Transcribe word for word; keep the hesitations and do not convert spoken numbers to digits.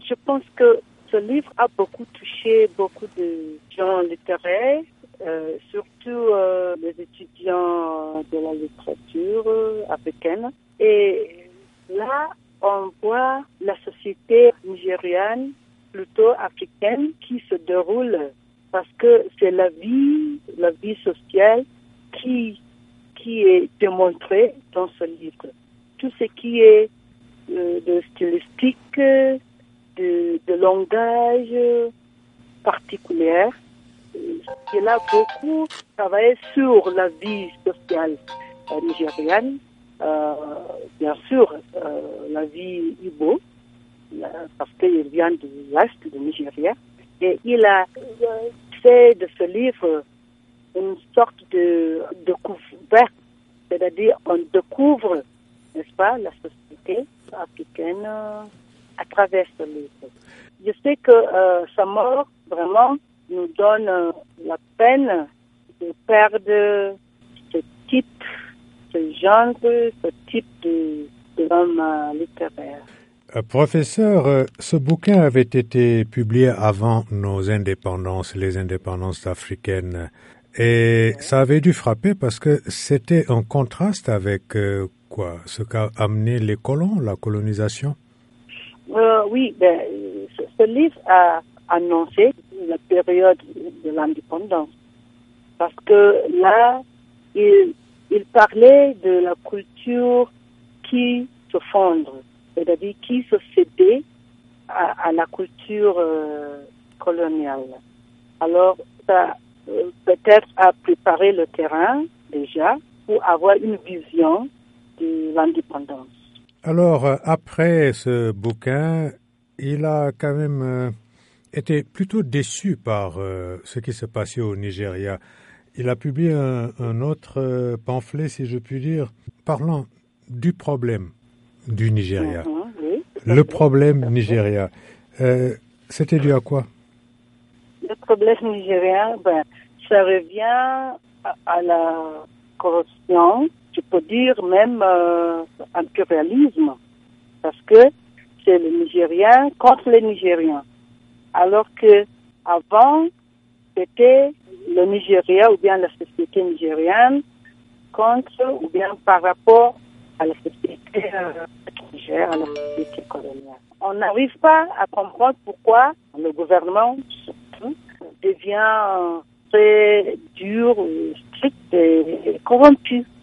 je pense que ce livre a beaucoup touché beaucoup de gens littéraires, euh, surtout euh, les étudiants de la littérature euh, africaine. Et là, on voit la société nigériane, plutôt africaine, qui se déroule parce que c'est la vie, la vie sociale qui, qui est démontrée dans ce livre. Tout ce qui est euh, de stylistique, de, de langage particulier, il a beaucoup travaillé sur la vie sociale euh, nigériane, euh, bien sûr euh, la vie Igbo, euh, parce qu'il vient de l'Est du Nigeria, et il a euh, fait de ce livre une sorte de découverte, c'est-à-dire on découvre, n'est-ce pas, la société africaine euh, à travers ce livre. Je sais que euh, sa mort, vraiment, nous donne euh, la peine de perdre ce type, ce genre, ce type de, de l'homme euh, littéraire. Euh, professeur, euh, ce bouquin avait été publié avant nos indépendances, les indépendances africaines, et ça avait dû frapper parce que c'était un contraste avec euh, quoi, ce qu'a amené les colons, la colonisation. Euh, oui, ben, ce, ce livre a annoncé la période de l'indépendance parce que là, il, il parlait de la culture qui se fondre, c'est-à-dire qui se cédait à, à la culture euh, coloniale. Alors, ça euh, peut-être a préparé le terrain déjà pour avoir une vision de l'indépendance. Alors, après ce bouquin, il a quand même euh, été plutôt déçu par euh, ce qui se passait au Nigeria. Il a publié un, un autre euh, pamphlet, si je puis dire, parlant du problème du Nigeria. Mmh, oui, le problème Nigeria. Euh, c'était dû à quoi? Le problème nigérien, ben, ça revient à, à la corruption, je peux dire même euh, impérialisme, parce que c'est le Nigérien contre les Nigériens. Alors que avant, c'était le Nigeria ou bien la société nigérienne contre ou bien par rapport à la société euh, étrangère, à la société coloniale. On n'arrive pas à comprendre pourquoi le gouvernement devient très dur, strict et corrompu.